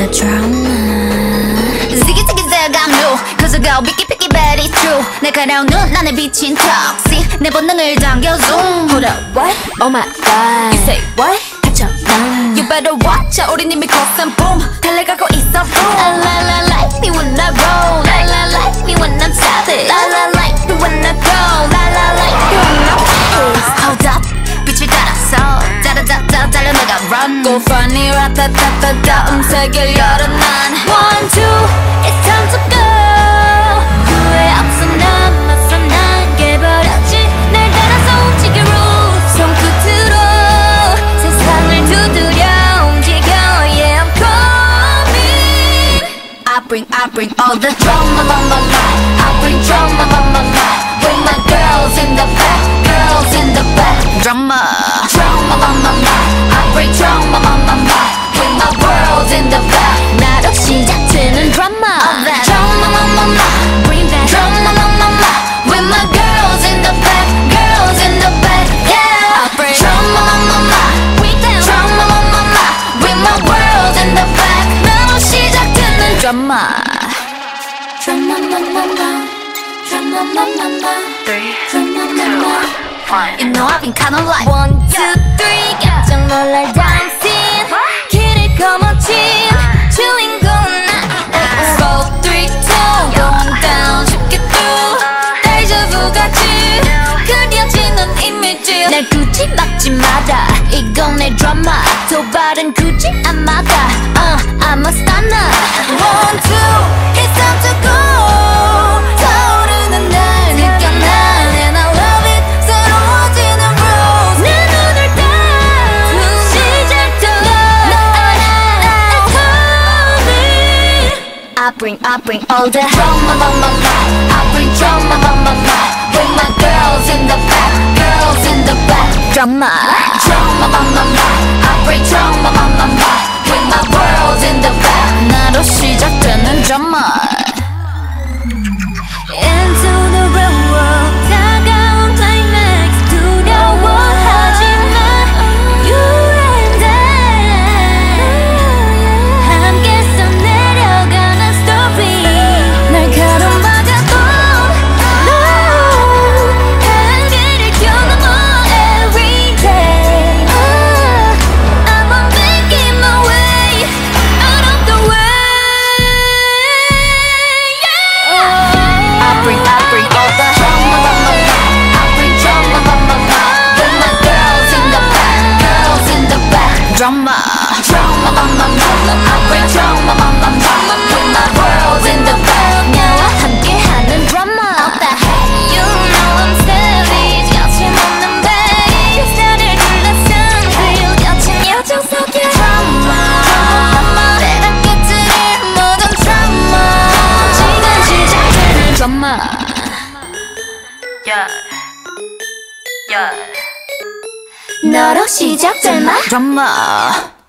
drama. Ziggy ziggy zag I'm new cause I go picky picky very true. 날카로운 눈 안에 비친 턱시 내 본능을 당겨 zoom. Hold up what? Oh my god. You say what? 갇혀 난 You better watch out 우린 이미 거센 boom 달려가고 있어 boom. La la la like me when I roll. La la like me when I'm savage. La la like me when I go. La la like me when I'm pissed. Hold up 빛을 따라서 짜라짜짜 달려나가 run. Go funny 라타타타타 음색을 열어 난 One two it's time to go. 후회 없어 남았어 난 깨버렸지 날 따라서 움직여 rules. 손끝으로 세상을 두드려 움직여 yeah I'm coming. I bring all the drama on my life. I bring drama on my life. With my girls in the back, girls in the back. Drama on my life. I bring drama on my life. With my world in the back. 나로 시작되는 drama. Drama on my life. Bring that drama on my life. With my girls in the back, girls in the back. Yeah. I bring drama on my life. Bring that drama on my life. With my world in the back. 나로 시작되는 drama. Drama, drama, drama. 3, 2, 1. You know I've been kinda like 1, 2, 3. 깜짝 놀랄 dancing. 길을 거머쥔 주인공은 나. 4, 3, 2. Going down 쉽게 through. 데자부 같이 그려지는 이미지. 날 굳이 막지 마라. 이건 내 드라마. 도발은 굳이 안 막아. I'm a stunner. 1, 2. It's time to go. I bring all the drama on my life. I bring drama on my life. With my girls in the back, girls in the back. Drama on my life. I bring drama on my life. With my world in the back. 나로 시작되는 drama. Into the real world. 다가온 climax. 두려워하지마. You and I. 함께 써내려가는 story. 날카로운 바다도 no. 한계를 뛰어넘어 every day. I'm making my way out of the way. Yeah. I bring all the drama on my life. I bring drama on my life. With my girls in the back, girls in the back. Drama on my life. I bring drama on my life. With my world in the back. 나와 함께하는 drama. What the heck? You know I'm savage. 거침없는 bass. 나를 둘러싼 그 여친 여정 속에 drama. 때랑 깨뜨릴 모든 drama. 지금 시작되는 drama. Yeah. 너로 시작될 말 drama.